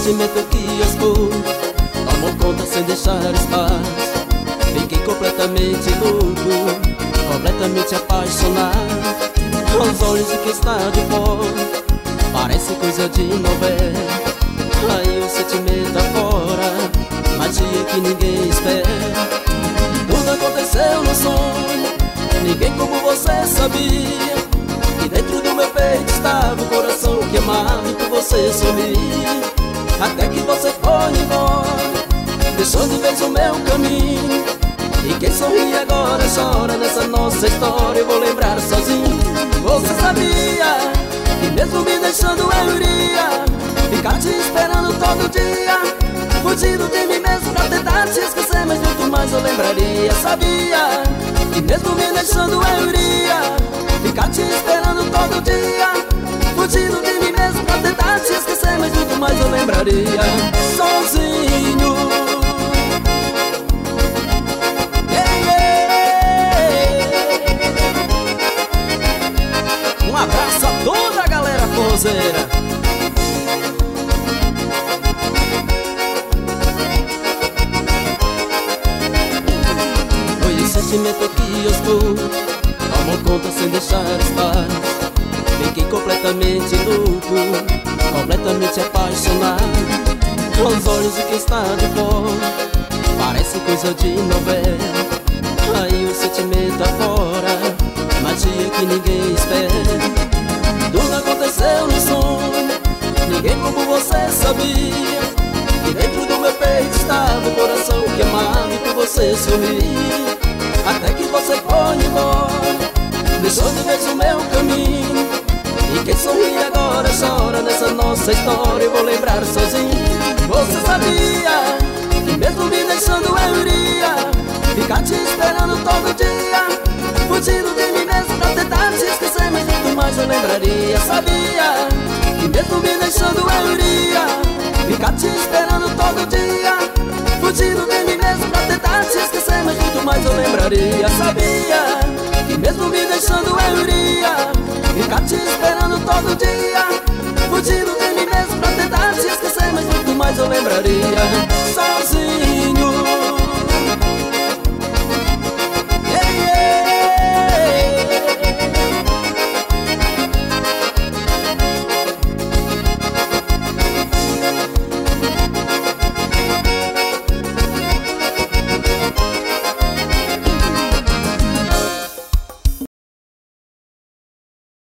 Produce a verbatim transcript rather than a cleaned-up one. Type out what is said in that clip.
sentimento que eu escuto tomou conta sem deixar espaço. Fiquei completamente louco, completamente apaixonado. Aos olhos de quem está de fora parece coisa de novela. Aí o sentimento afora, magia que ninguém espera. Tudo aconteceu no sonho, ninguém como você sabia. E dentro do meu peito estava o coração que amava e por você sorria. Até que você foi embora, deixou de vez o meu caminho. E quem sorri agora chora nessa nossa história. Eu vou lembrar sozinho. Você sabia que mesmo me deixando eu iria ficar te esperando todo dia, fugindo de mim mesmo pra tentar te esquecer, mas muito mais eu lembraria. Sabia que mesmo me deixando eu iria ficar te esperando todo dia, fugindo de mim mesmo pra tentar te esquecer, mas muito mais eu lembraria. Sozinho. Um abraço a toda a galera forrozeira. Foi o sentimento que eu escuto tomou conta sem deixar espaço. Fiquei completamente louco, completamente apaixonado. Aos olhos de quem está de fora parece coisa de novela. Aí o sentimento afora, magia que ninguém espera. Tudo aconteceu no sonho, ninguém como você sabia. E dentro do meu peito estava o coração que amava e por você sorria. Até que você foi embora, deixou de vez o meu caminho. E quem sorri agora chora nessa nossa história. Eu vou lembrar sozinho. Você sabia que mesmo me deixando eu iria ficar te esperando todo dia, fugindo de mim mesmo pra tentar te esquecer, mas muito mais eu lembraria. Sabia que mesmo me deixando eu iria ficar te esperando todo dia, fugindo de mim mesmo pra tentar te esquecer, mas muito mais eu lembraria. Sabia que mesmo me deixando eu iria ficar te esperando todo dia, fugindo de mim mesmo pra tentar te esquecer, mas muito mais eu lembraria. Sozinho.